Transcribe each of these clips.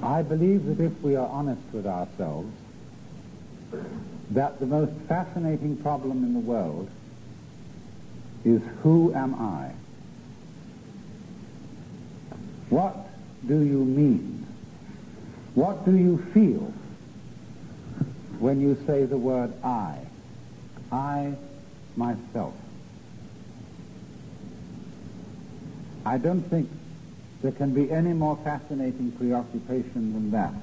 I believe that if we are honest with ourselves, that the most fascinating problem in the world is, who am I? What do you mean? What do you feel when you say the word I? I, myself. I don't think there can be any more fascinating preoccupation than that,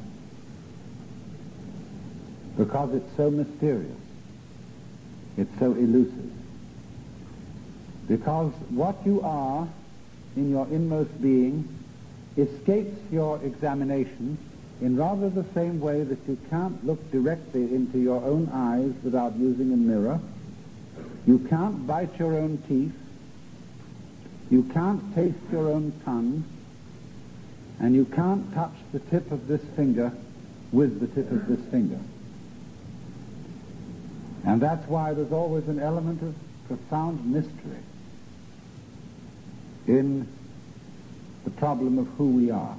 because it's so mysterious, it's so elusive. Because what you are in your inmost being escapes your examination in rather the same way that you can't look directly into your own eyes without using a mirror. You can't bite your own teeth. You can't taste your own tongue. And you can't touch the tip of this finger with the tip of this finger. And that's why there's always an element of profound mystery in the problem of who we are.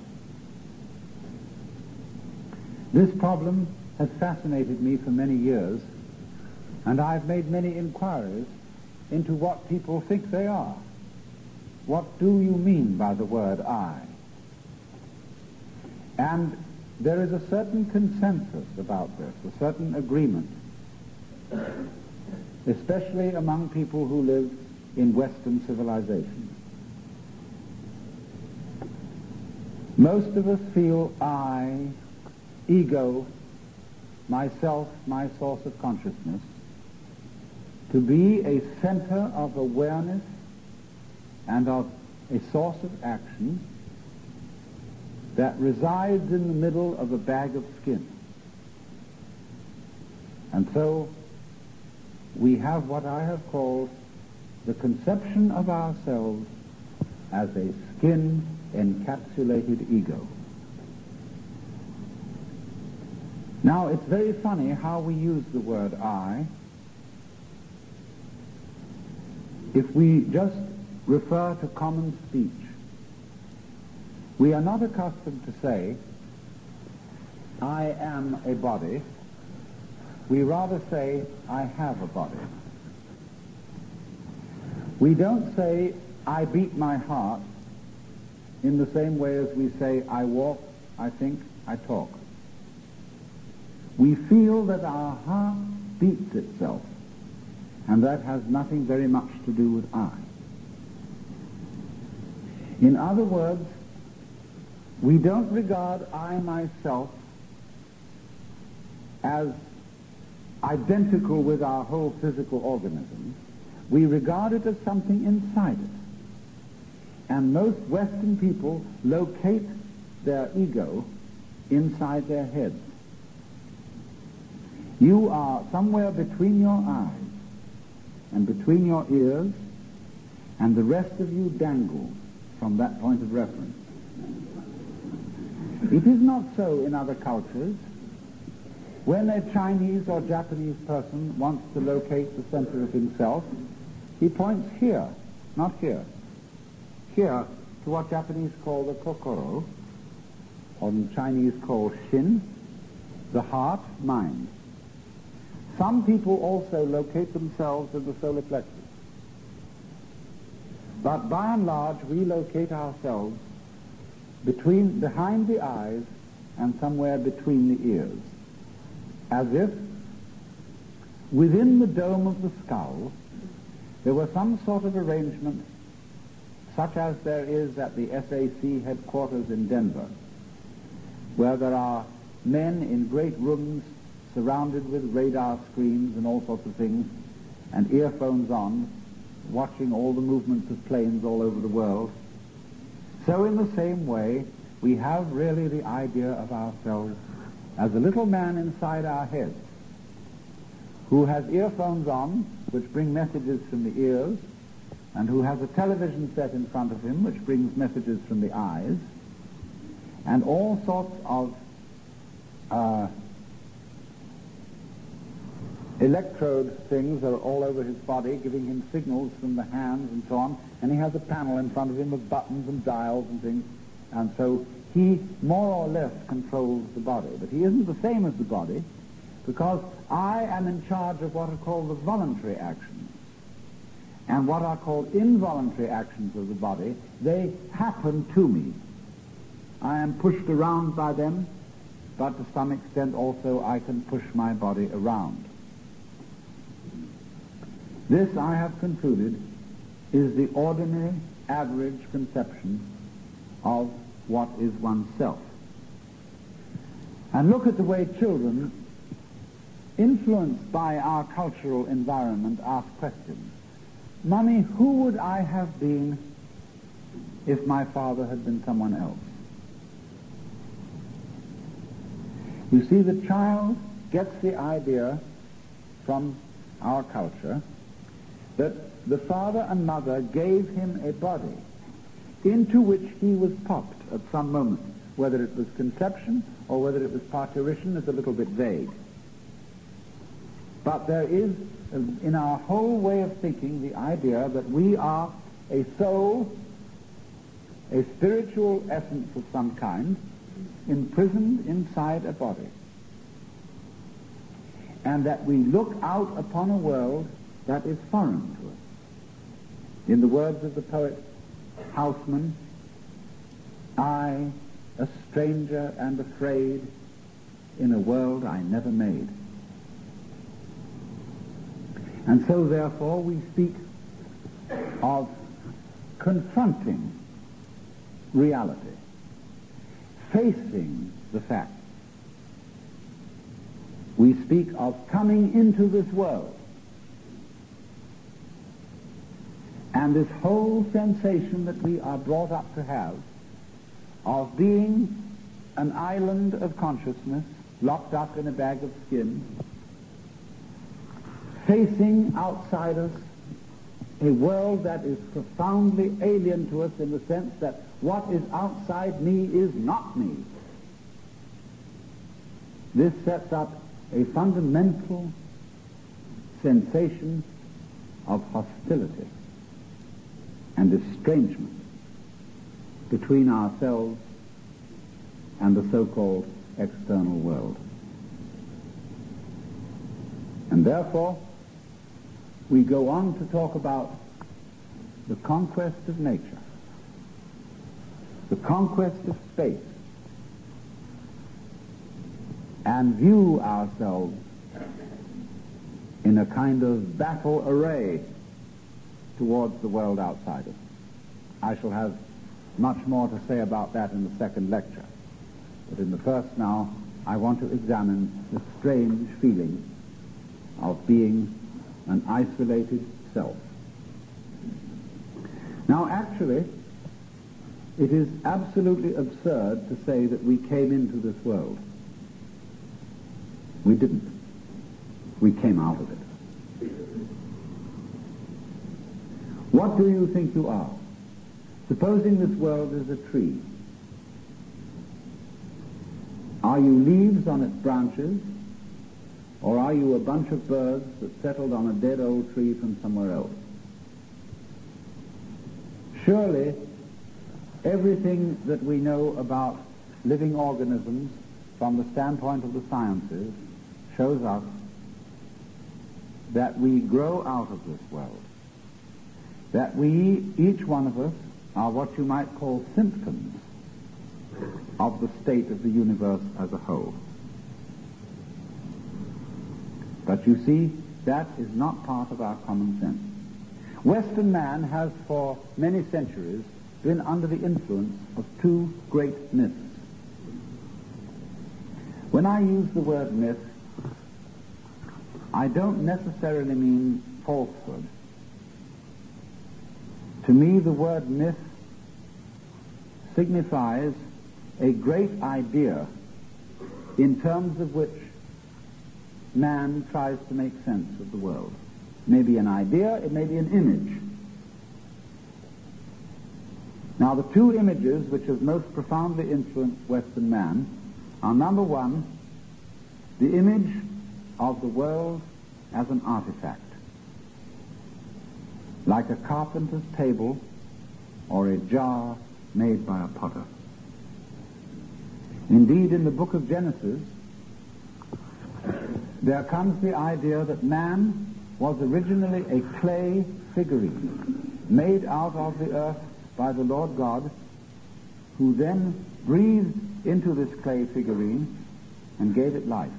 This problem has fascinated me for many years, and I've made many inquiries into what people think they are. What do you mean by the word I? And there is a certain consensus about this, a certain agreement, especially among people who live in Western civilization. Most of us feel I, ego, myself, my source of consciousness, to be a center of awareness and of a source of action that resides in the middle of a bag of skin. And so we have what I have called the conception of ourselves as a skin-encapsulated ego. Now, it's very funny how we use the word I. If we just refer to common speech, we are not accustomed to say, I am a body. We rather say, I have a body. We don't say, I beat my heart, in the same way as we say, I walk, I think, I talk. We feel that our heart beats itself, and that has nothing very much to do with I. In other words, we don't regard I myself as identical with our whole physical organism. We regard it as something inside it. And most Western people locate their ego inside their heads. You are somewhere between your eyes and between your ears, and the rest of you dangles from that point of reference. It is not so in other cultures. When a Chinese or Japanese person wants to locate the center of himself, he points here, not here. Here to what Japanese call the kokoro, or in Chinese call shin, the heart, mind. Some people also locate themselves in the solar plexus. But by and large, we locate ourselves behind the eyes and somewhere between the ears, as if within the dome of the skull there were some sort of arrangement such as there is at the SAC headquarters in Denver, where there are men in great rooms surrounded with radar screens and all sorts of things, and earphones on, watching all the movements of planes all over the world. So in the same way, we have really the idea of ourselves as a little man inside our heads who has earphones on, which bring messages from the ears, and who has a television set in front of him, which brings messages from the eyes, and all sorts of electrode things are all over his body, giving him signals from the hands and so on, and he has a panel in front of him of buttons and dials and things, and so he more or less controls the body. But he isn't the same as the body, because I am in charge of what are called the voluntary actions. And what are called involuntary actions of the body, they happen to me. I am pushed around by them, but to some extent also I can push my body around. This, I have concluded, is the ordinary, average conception of what is oneself. And look at the way children, influenced by our cultural environment, ask questions. Mummy, who would I have been if my father had been someone else? You see, the child gets the idea from our culture that the father and mother gave him a body into which he was popped at some moment. Whether it was conception or whether it was parturition is a little bit vague. But there is, in our whole way of thinking, the idea that we are a soul, a spiritual essence of some kind, imprisoned inside a body. And that we look out upon a world that is foreign to us. In the words of the poet Houseman, I, a stranger and afraid, in a world I never made. And so, therefore, we speak of confronting reality, facing the fact. We speak of coming into this world. And this whole sensation that we are brought up to have of being an island of consciousness locked up in a bag of skin, facing outside us a world that is profoundly alien to us in the sense that what is outside me is not me. This sets up a fundamental sensation of hostility and estrangement between ourselves and the so-called external world. And therefore, we go on to talk about the conquest of nature, the conquest of space, and view ourselves in a kind of battle array towards the world outside us. I shall have much more to say about that in the second lecture. But in the first now, I want to examine the strange feeling of being an isolated self. Now, actually, it is absolutely absurd to say that we came into this world. We didn't. We came out of it. What do you think you are? Supposing this world is a tree. Are you leaves on its branches, or are you a bunch of birds that settled on a dead old tree from somewhere else? Surely, everything that we know about living organisms from the standpoint of the sciences shows us that we grow out of this world, that we, each one of us, are what you might call symptoms of the state of the universe as a whole. But you see, that is not part of our common sense. Western man has for many centuries been under the influence of two great myths. When I use the word myth, I don't necessarily mean falsehood. To me, the word myth signifies a great idea in terms of which man tries to make sense of the world. It may be an idea, it may be an image. Now, the two images which have most profoundly influenced Western man are, number one, the image of the world as an artifact, like a carpenter's table or a jar made by a potter. Indeed, in the book of Genesis, there comes the idea that man was originally a clay figurine made out of the earth by the Lord God, who then breathed into this clay figurine and gave it life.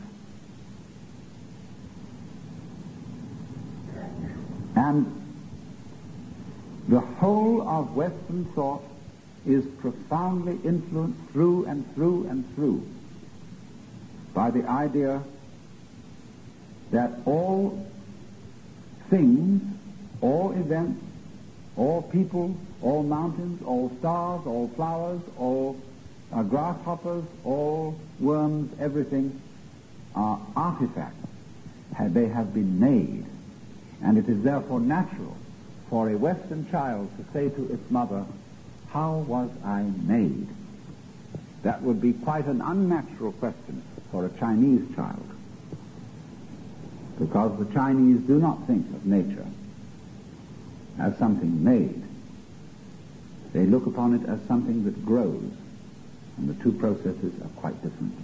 And the whole of Western thought is profoundly influenced through and through and through by the idea that all things, all events, all people, all mountains, all stars, all flowers, all grasshoppers, all worms, everything are artifacts. They have been made. And it is therefore natural for a Western child to say to its mother, "How was I made?" That would be quite an unnatural question for a Chinese child, because the Chinese do not think of nature as something made. They look upon it as something that grows, and the two processes are quite different.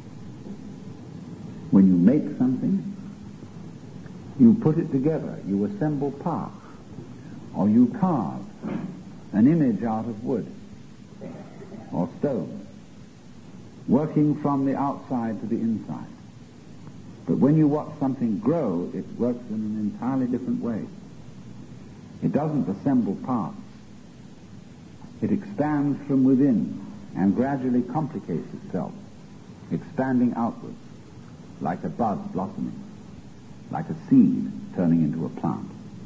When you make something, you put it together, you assemble parts, or you carve an image out of wood or stone, working from the outside to the inside. But when you watch something grow, it works in an entirely different way. It doesn't assemble parts. It expands from within and gradually complicates itself, expanding outwards, like a bud blossoming, like a seed turning into a plant.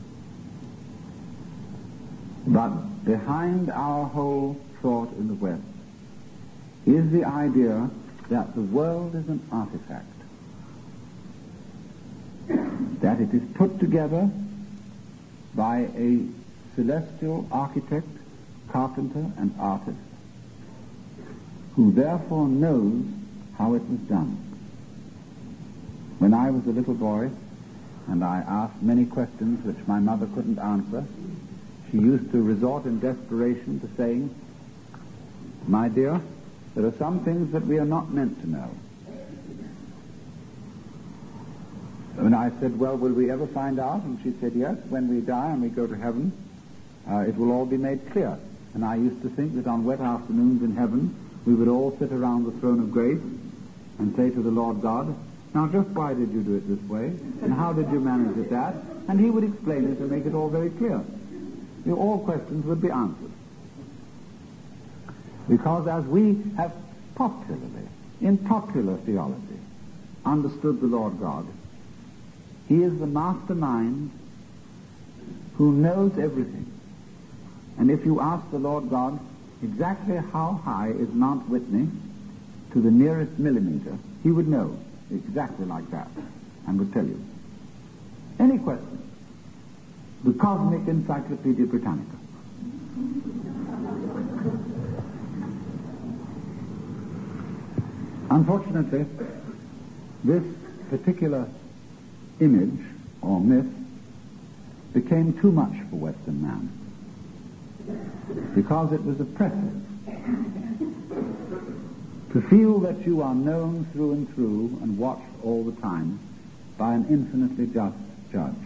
But behind our whole thought in the West is the idea that the world is an artifact, that it is put together by a celestial architect, carpenter, and artist, who therefore knows how it was done. When I was a little boy, and I asked many questions which my mother couldn't answer, she used to resort in desperation to saying, "My dear, there are some things that we are not meant to know." And I said, "Well, will we ever find out?" And she said, "Yes, when we die and we go to heaven, it will all be made clear." And I used to think that on wet afternoons in heaven, we would all sit around the throne of grace and say to the Lord God, "Now, just why did you do it this way? And how did you manage it that?" And he would explain it and make it all very clear. All questions would be answered. Because as we have popularly, in popular theology, understood the Lord God, he is the mastermind who knows everything. And if you ask the Lord God exactly how high is Mount Whitney to the nearest millimeter, he would know exactly like that and would tell you. Any question. The Cosmic Encyclopedia Britannica. Unfortunately, this particular image or myth became too much for Western man, because it was oppressive. To feel that you are known through and through and watched all the time by an infinitely just judge.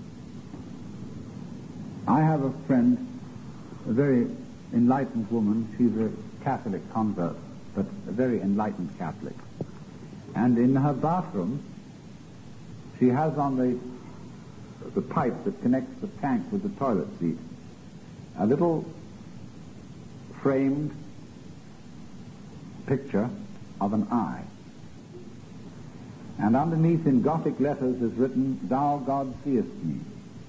I have a friend, a very enlightened woman. She's a Catholic convert, but a very enlightened Catholic. And in her bathroom, she has on the pipe that connects the tank with the toilet seat a little framed picture of an eye. And underneath in Gothic letters is written, "Thou God seest me."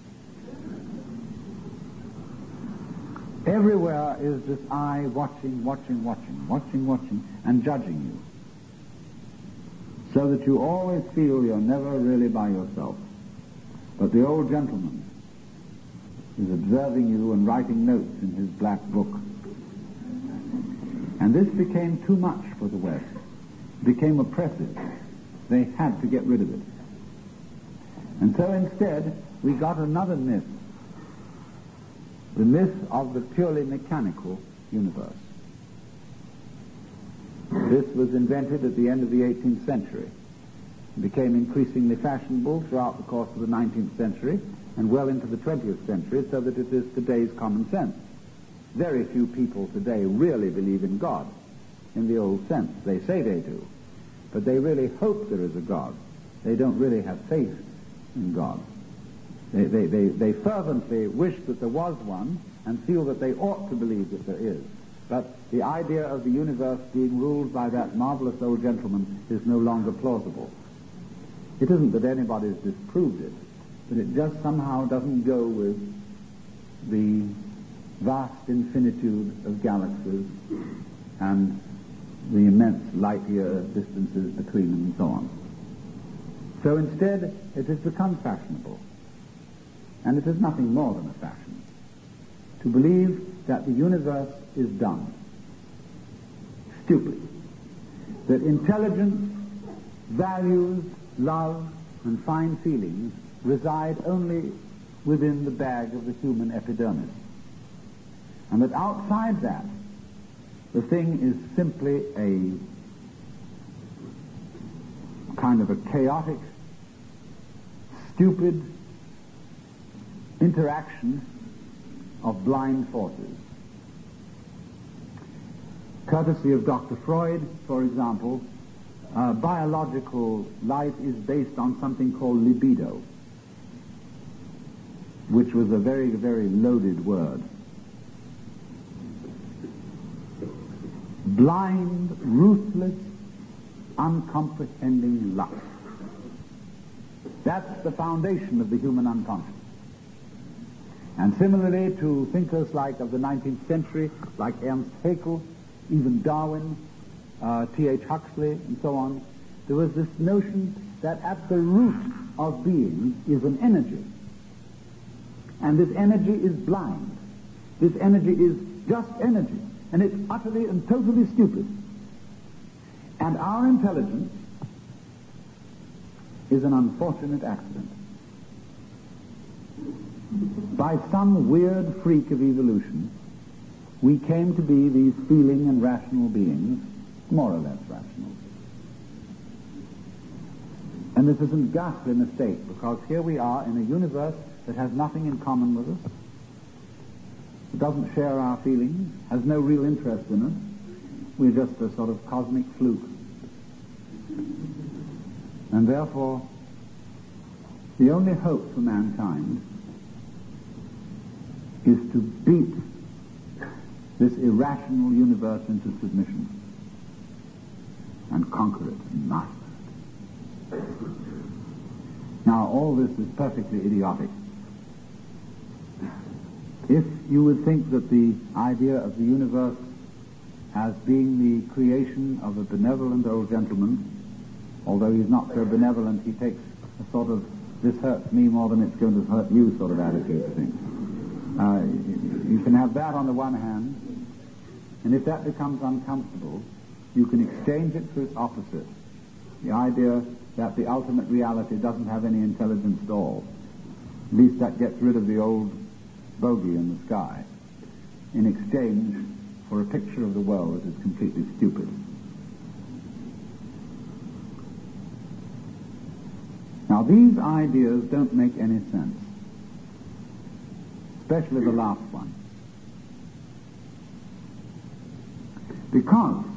Everywhere is this eye watching, and judging you. So that you always feel you're never really by yourself. But the old gentleman is observing you and writing notes in his black book. And this became too much for the West. It became oppressive. They had to get rid of it. And so instead, we got another myth. The myth of the purely mechanical universe. This was invented at the end of the 18th century. It became increasingly fashionable throughout the course of the 19th century and well into the 20th century, so that it is today's common sense. Very few people today really believe in God in the old sense. They say they do, but they really hope there is a God. They don't really have faith in God. They fervently wish that there was one and feel that they ought to believe that there is. But the idea of the universe being ruled by that marvelous old gentleman is no longer plausible. It isn't that anybody's disproved it, but it just somehow doesn't go with the vast infinitude of galaxies and the immense light-year distances between them and so on. So instead, it has become fashionable, and it is nothing more than a fashion, to believe that the universe is dumb, stupid, that intelligence, values, love, and fine feelings reside only within the bag of the human epidermis, and that outside that, the thing is simply a kind of a chaotic, stupid interaction of blind forces. Courtesy of Dr. Freud, for example, biological life is based on something called libido, which was a very, very loaded word. Blind, ruthless, uncomprehending lust. That's the foundation of the human unconscious. And similarly to thinkers like of the 19th century, like Ernst Haeckel, even Darwin, T.H. Huxley, and so on, there was this notion that at the root of being is an energy. And this energy is blind. This energy is just energy. And it's utterly and totally stupid. And our intelligence is an unfortunate accident. By some weird freak of evolution, we came to be these feeling and rational beings, more or less rational. And this is a ghastly mistake, because here we are in a universe that has nothing in common with us. It doesn't share our feelings, has no real interest in us. We're just a sort of cosmic fluke. And therefore, the only hope for mankind is to beat this irrational universe into submission and conquer it and master it. Now, all this is perfectly idiotic. If you would think that the idea of the universe as being the creation of a benevolent old gentleman, although he's not so benevolent, he takes a sort of, this hurts me more than it's going to hurt you sort of attitude to things. You can have that on the one hand, and if that becomes uncomfortable, you can exchange it for its opposite, the idea that the ultimate reality doesn't have any intelligence at all. At least that gets rid of the old bogey in the sky, in exchange for a picture of the world that is completely stupid. Now, these ideas don't make any sense, especially the last one, because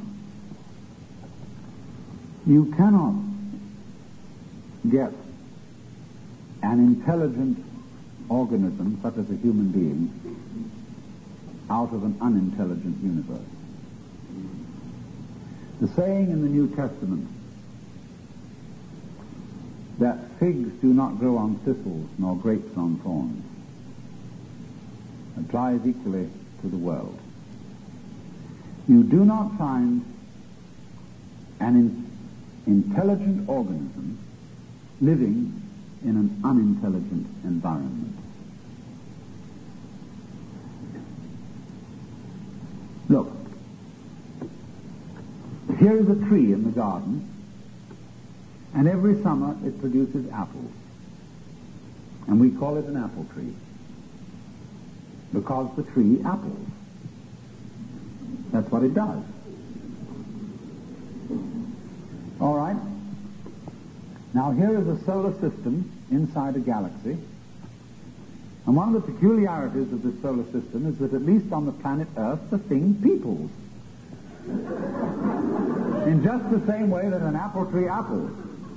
you cannot get an intelligent organism, such as a human being, out of an unintelligent universe. The saying in the New Testament that figs do not grow on thistles nor grapes on thorns applies equally to the world. You do not find an intelligent organism living in an unintelligent environment. Look, here is a tree in the garden, and every summer it produces apples. And we call it an apple tree, because the tree apples. That's what it does. Now here is a solar system inside a galaxy, and one of the peculiarities of this solar system is that at least on the planet Earth the thing peoples. In just the same way that an apple tree apples.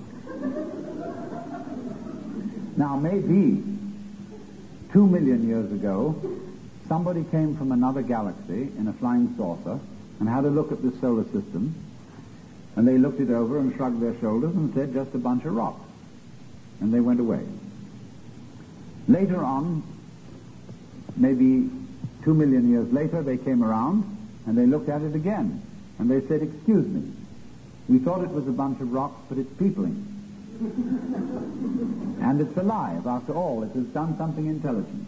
Now maybe 2 million years ago, somebody came from another galaxy in a flying saucer and had a look at this solar system, and they looked it over and shrugged their shoulders and said, just a bunch of rocks. And they went away. Later on, maybe 2 million years later, they came around and they looked at it again. And they said, excuse me, we thought it was a bunch of rocks, but it's peopling. And it's alive. After all, it has done something intelligent.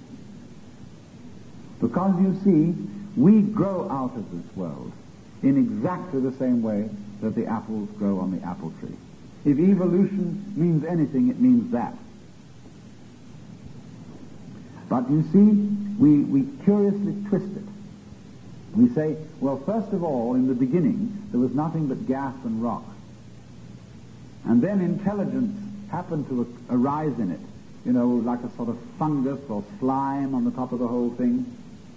Because, you see, we grow out of this world in exactly the same way that the apples grow on the apple tree. If evolution means anything, it means that. But you see, we curiously twist it. We say, well, first of all, in the beginning, there was nothing but gas and rock. And then intelligence happened to arise in it, you know, like a sort of fungus or slime on the top of the whole thing.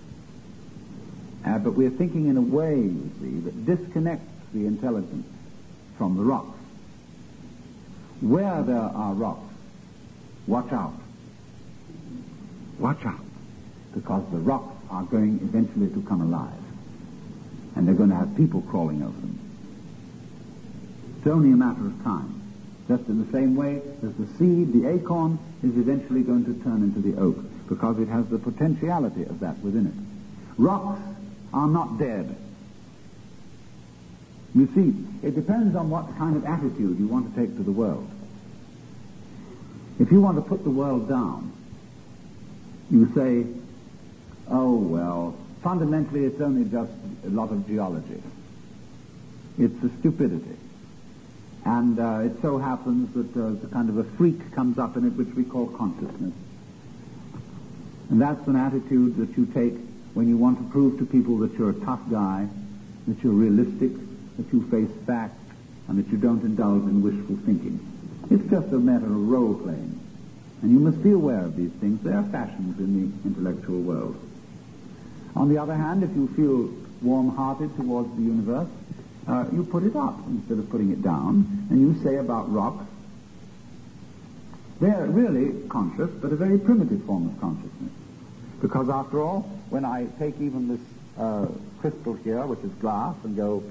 But we're thinking in a way, you see, that disconnects the intelligence from the rocks. Where there are rocks, watch out. Watch out, because the rocks are going eventually to come alive. And they're going to have people crawling over them. It's only a matter of time. Just in the same way as the seed, the acorn, is eventually going to turn into the oak, because it has the potentiality of that within it. Rocks are not dead. You see, it depends on what kind of attitude you want to take to the world. If you want to put the world down, you say, oh, well, fundamentally it's only just a lot of geology. It's a stupidity. And it so happens that a kind of a freak comes up in it which we call consciousness. And that's an attitude that you take when you want to prove to people that you're a tough guy, that you're realistic, that you face facts, and that you don't indulge in wishful thinking. It's just a matter of role-playing. And you must be aware of these things. They are fashions in the intellectual world. On the other hand, if you feel warm-hearted towards the universe, you put it up instead of putting it down, and you say about rocks, they're really conscious, but a very primitive form of consciousness. Because after all, when I take even this crystal here, which is glass, and go,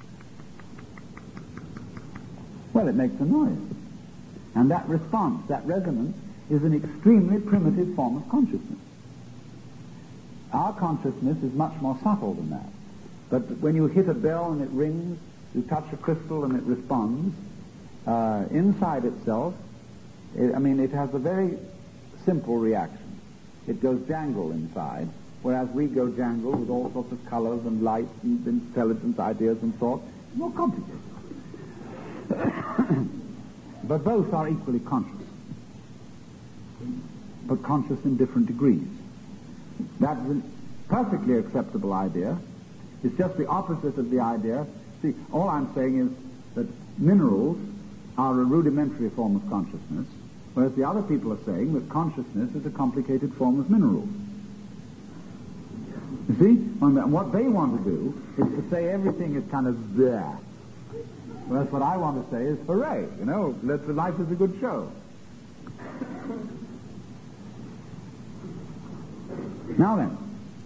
well, it makes a noise. And that response, that resonance, is an extremely primitive form of consciousness. Our consciousness is much more subtle than that. But when you hit a bell and it rings, you touch a crystal and it responds, inside itself, it has a very simple reaction. It goes jangle inside, whereas we go jangle with all sorts of colors and lights and intelligence, ideas and thoughts. It's more complicated. But both are equally conscious, but conscious in different degrees. That's a perfectly acceptable idea. It's just the opposite of the idea. See, all I'm saying is that minerals are a rudimentary form of consciousness, whereas the other people are saying that consciousness is a complicated form of minerals. You see? What they want to do is to say everything is kind of there. Whereas what I want to say is, hooray, life is a good show. Now then,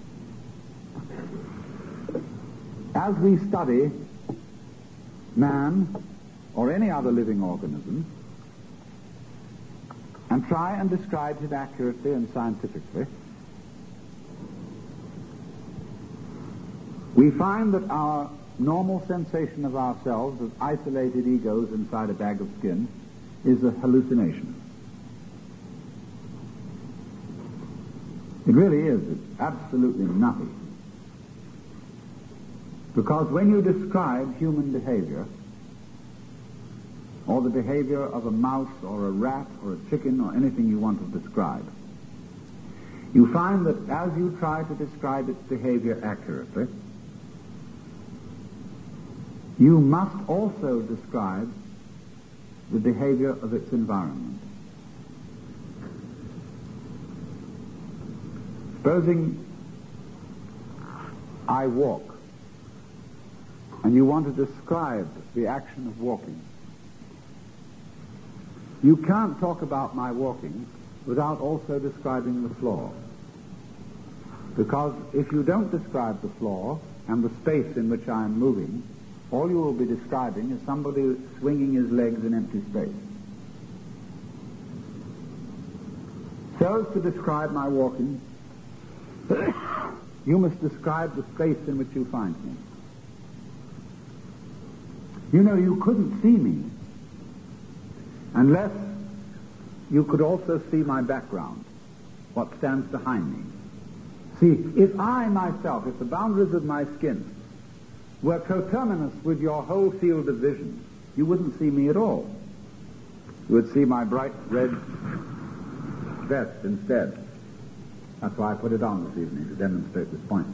as we study man or any other living organism and try and describe it accurately and scientifically, we find that our normal sensation of ourselves as isolated egos inside a bag of skin is a hallucination. It really is. It's absolutely nothing. Because when you describe human behavior, or the behavior of a mouse or a rat or a chicken or anything you want to describe, you find that as you try to describe its behavior accurately, you must also describe the behavior of its environment. Supposing I walk, and you want to describe the action of walking. You can't talk about my walking without also describing the floor. Because if you don't describe the floor and the space in which I am moving, all you will be describing is somebody swinging his legs in empty space. So as to describe my walking, you must describe the space in which you find me. You know, you couldn't see me unless you could also see my background, what stands behind me. See, if I myself, if the boundaries of my skin were coterminous with your whole field of vision, you wouldn't see me at all. You would see my bright red vest instead. That's why I put it on this evening, to demonstrate this point.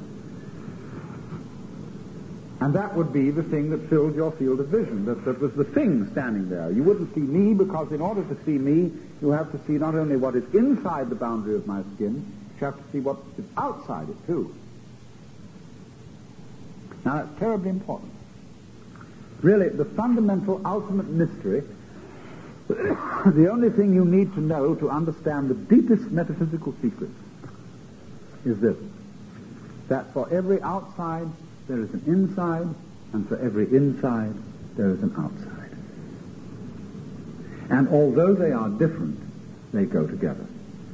And that would be the thing that filled your field of vision, that was the thing standing there. You wouldn't see me, because in order to see me, you have to see not only what is inside the boundary of my skin, you have to see what is outside it, too. Now, that's terribly important. Really, the fundamental, ultimate mystery, the only thing you need to know to understand the deepest metaphysical secret is this, that for every outside there is an inside, and for every inside there is an outside. And although they are different, they go together.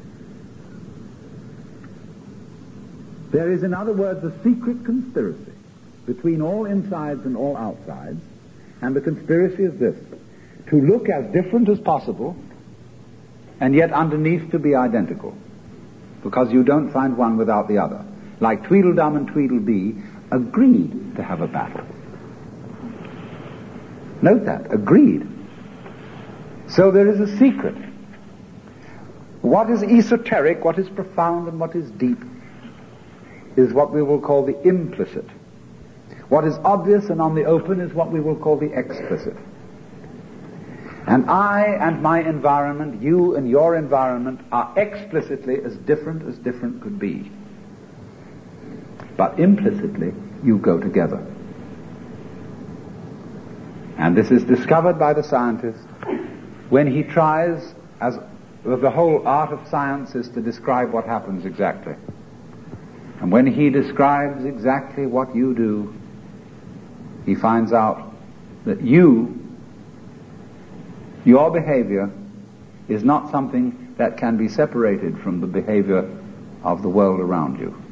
There is, in other words, a secret conspiracy between all insides and all outsides, and the conspiracy is this: to look as different as possible, and yet underneath to be identical, because you don't find one without the other. Like Tweedledum and Tweedledee agreed to have a battle. Note that, agreed. So there is a secret. What is esoteric, what is profound, and what is deep is what we will call the implicit. What is obvious and on the open is what we will call the explicit. And I and my environment, you and your environment, are explicitly as different could be. But implicitly, you go together. And this is discovered by the scientist when he tries, as the whole art of science is to describe what happens exactly. And when he describes exactly what you do, he finds out that your behavior is not something that can be separated from the behavior of the world around you.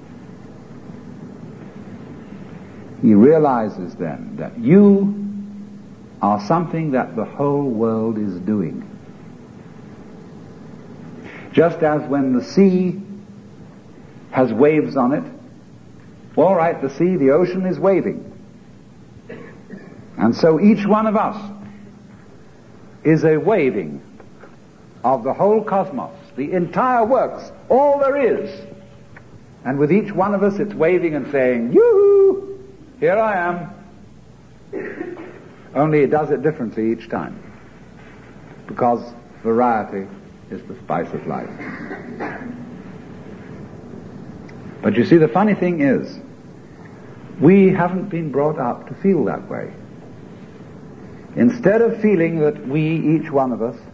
He realizes then that you are something that the whole world is doing. Just as when the sea has waves on it, all right, the sea, the ocean is waving. And so each one of us is a waving of the whole cosmos, the entire works, all there is. And with each one of us, it's waving and saying, yoo-hoo! Here I am. Only it does it differently each time, because variety is the spice of life. But you see, the funny thing is, we haven't been brought up to feel that way. Instead of feeling that we, each one of us,